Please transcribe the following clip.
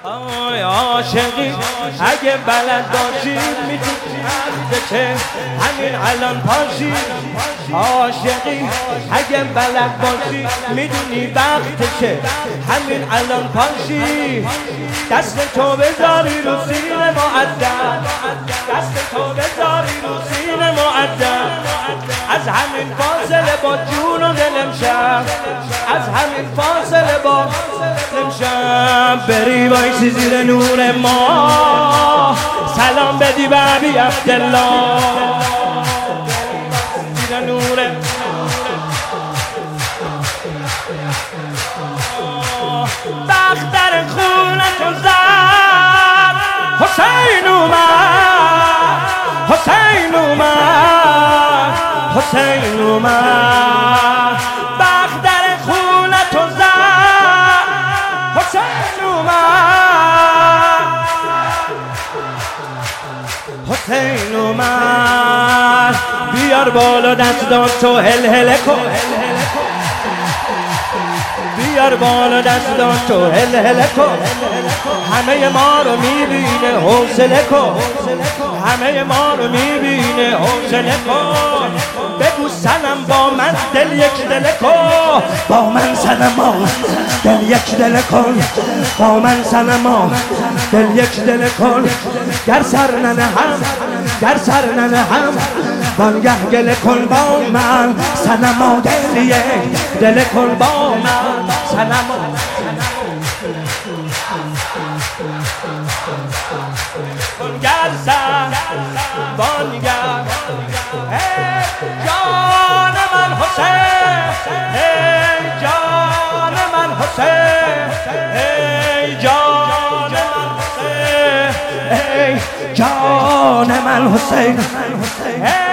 آی عاشقی اگه بلد باشی میتونی که همین الان پاشی. عاشقی اگه بلد باشی میدونی وقتشه همین الان پاشی. دست تو بذاری رو سینه مؤدب، دست تو بذاری رو سینه مؤدب. از همین فاصله با جون و دلم شب، از همین فاصله با دلم شب. بری وایسی زیر نور ما سلام بدی به ابی عبدالله. زیر نور بختر خونتو زد حسین اومد، حسین اومد، حسین اومد. بختر خونتو زد حسین اومد، حسین اومد. بیار بالا دستاتو هل هل کن، بیار بالا دستاتو هل هل کن. همه ما رو میبینه حوصله کن، همه ما رو میبینه حوصله کن. بگو صنم با من دل یک دل کن، با من صنما دل یک دل کن، با من صنما دل یک دل کن. گر سر ننهم، گر سر ننهم وانگه گله کن با من صنما دل یک دل کن با من صنما. گر سر وانگه جان من حسین، ای جان من حسین، ای جان من حسین، ای جان من حسین.